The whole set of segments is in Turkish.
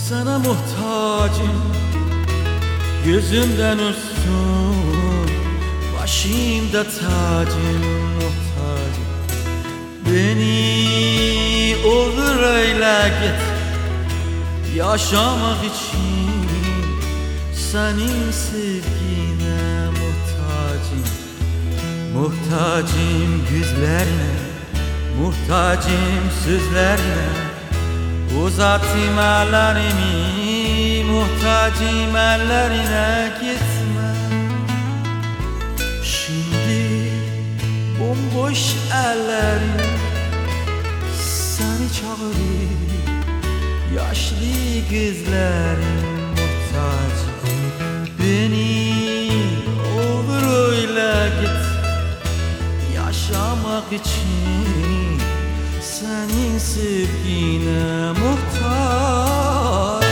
Sana muhtacım, gözümden uçsun başımda tacım, muhtacım. Beni olur öyle git, yaşamak için senin sevgine muhtacım. Muhtacım gözlerine, muhtacım sözlerine, uzatayım ellerimi, muhtacım ellerine, gitme. Şimdi bomboş ellerim seni çağırır, yaşlı gözlerim muhtacım. Beni olur öyle git, yaşamak için senin sevgine muhtacım.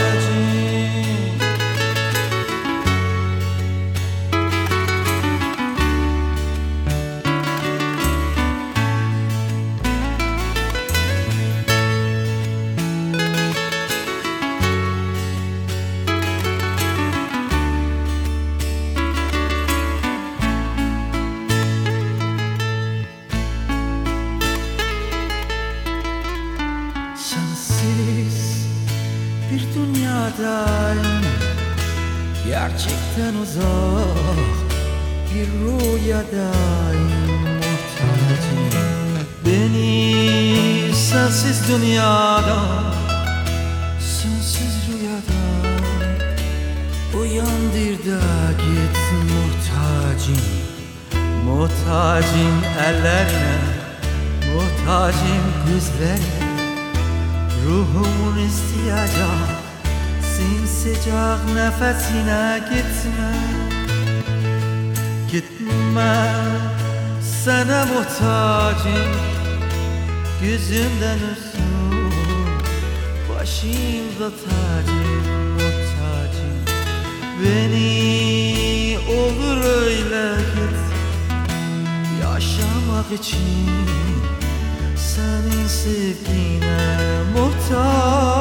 Sensiz bir dünyadayım, gerçekten uzak bir rüyadayım muhtacım. Beni sensiz dünyada, sensiz rüyada uyandır da git muhtacım. Muhtacım ellerine, muhtacım gözlerine, ruhumun isteyacak simsıcak nefesine, gitme. Gitme, sana muhtacım, gözümden uçsun başımda tacım, muhtacım. Beni olur öyle git, yaşamak için senin sevgine muhtaç.